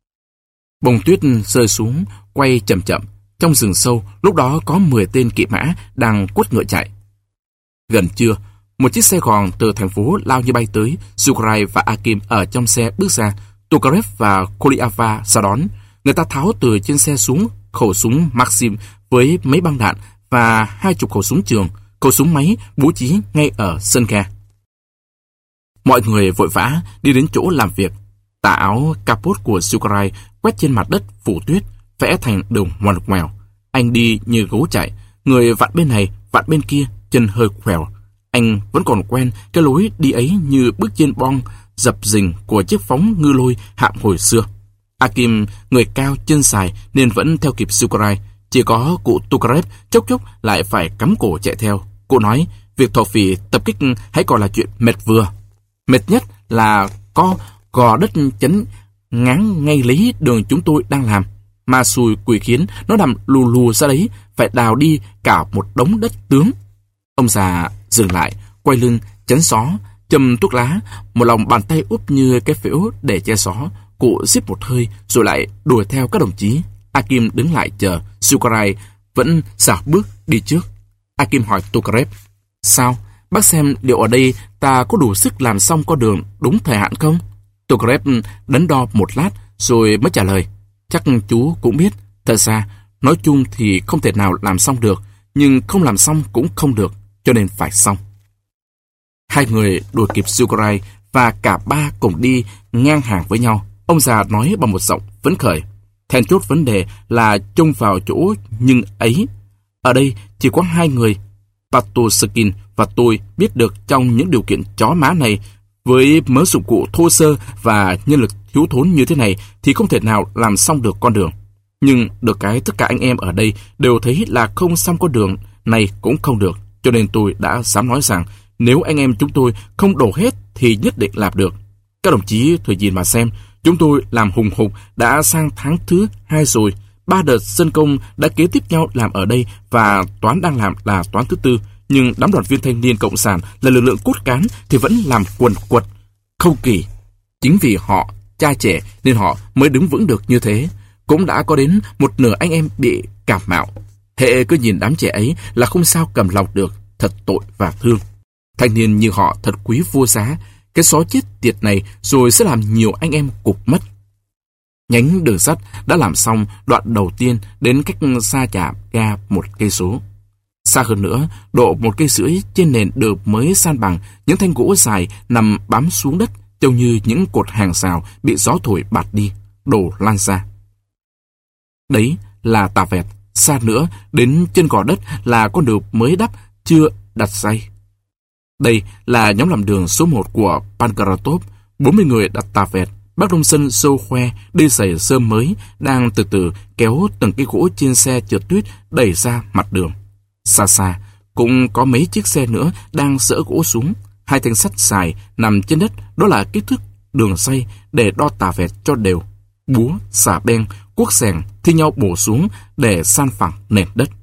Bông tuyết rơi xuống, quay chậm chậm. Trong rừng sâu, lúc đó có 10 tên kỵ mã đang quất ngựa chạy. Gần trưa, một chiếc xe gòn từ thành phố lao như bay tới. Zucrai và Akim ở trong xe bước ra. Tokarev và Kolyava ra đón. Người ta tháo từ trên xe xuống khẩu súng Maxim với mấy băng đạn và 20 khẩu súng trường, khẩu súng máy bố trí ngay ở sân ga. Mọi người vội vã đi đến chỗ làm việc. Tà áo capot của Zucrai quét trên mặt đất phủ tuyết, vẽ thành đường ngoằn ngoèo. Anh đi như gấu chạy, người vặn bên này, vặn bên kia, chân hơi quèo. Anh vẫn còn quen cái lối đi ấy như bước trên bong dập dình của chiếc phóng ngư lôi hạm hồi xưa. Akim, người cao chân dài nên vẫn theo kịp Zucrai. Chỉ có cụ Tokarev chốc chốc lại phải cắm cổ chạy theo. Cụ nói, việc thổ phỉ tập kích hãy còn là chuyện mệt vừa. Mệt nhất là có gò đất chắn ngáng ngay lấy đường chúng tôi đang làm. Ma xui quỷ khiến nó nằm lù lù ra đấy, phải đào đi cả một đống đất tướng. Ông già dừng lại, quay lưng, chắn gió, châm thuốc lá, một lòng bàn tay úp như cái phễu để che gió. Cụ xếp một hơi rồi lại đuổi theo các đồng chí. Akim đứng lại chờ. Zucrai vẫn dạo bước đi trước. Akim hỏi Tokarev: "Sao? Bác xem liệu ở đây ta có đủ sức làm xong con đường đúng thời hạn không?" Tokarev đắn đo một lát rồi mới trả lời: "Chắc chú cũng biết, thật ra nói chung thì không thể nào làm xong được, nhưng không làm xong cũng không được, cho nên phải xong." Hai người đuổi kịp Zucrai và cả ba cùng đi ngang hàng với nhau. Ông già nói bằng một giọng phấn khởi: "Then chốt vấn đề là trông vào chỗ nhưng ấy. Ở đây chỉ có hai người, Patoskin và tôi, biết được trong những điều kiện chó má này, với mớ dụng cụ thô sơ và nhân lực thiếu thốn như thế này thì không thể nào làm xong được con đường. Nhưng được cái tất cả anh em ở đây đều thấy là không xong con đường này cũng không được, cho nên tôi đã dám nói rằng nếu anh em chúng tôi không đổ hết thì nhất định làm được. Các đồng chí thử nhìn mà xem, chúng tôi làm hùng hục đã sang tháng thứ 2 rồi, 3 đợt sân công đã kế tiếp nhau làm ở đây và toán đang làm là toán thứ 4, nhưng đám đoàn viên thanh niên cộng sản là lực lượng cốt cán thì vẫn làm quần quật, khâu kỳ. Chính vì họ trai trẻ nên họ mới đứng vững được như thế. Cũng đã có đến một nửa anh em bị cảm mạo. Hễ cứ nhìn đám trẻ ấy là không sao cầm lòng được, thật tội và thương. Thanh niên như họ thật quý vô giá. Cái xó chết tiệt này rồi sẽ làm nhiều anh em cục mất. Nhánh đường sắt đã làm xong đoạn đầu tiên đến cách xa trạm ga 1 cây số. Xa hơn nữa, độ 1,5 cây trên nền đường mới san bằng, những thanh gỗ dài nằm bám xuống đất, trông như những cột hàng rào bị gió thổi bạt đi, đổ lan ra. Đấy là Tà Vẹt. Xa nữa, đến chân gò đất là con đường mới đắp, chưa đặt dây. Đây là nhóm làm đường số 1 của Pankratov, 40 người đặt Tà Vẹt. Bác nông dân Sâu Khoe đi giày sơm mới đang từ từ kéo từng cây gỗ trên xe trượt tuyết đẩy ra mặt đường. Xa xa cũng có mấy chiếc xe nữa đang dỡ gỗ xuống. 2 thanh sắt dài nằm trên đất, đó là kích thước đường ray để đo Tà Vẹt cho đều. Búa, xà beng, cuốc xẻng thi nhau bổ xuống để san phẳng nền đất.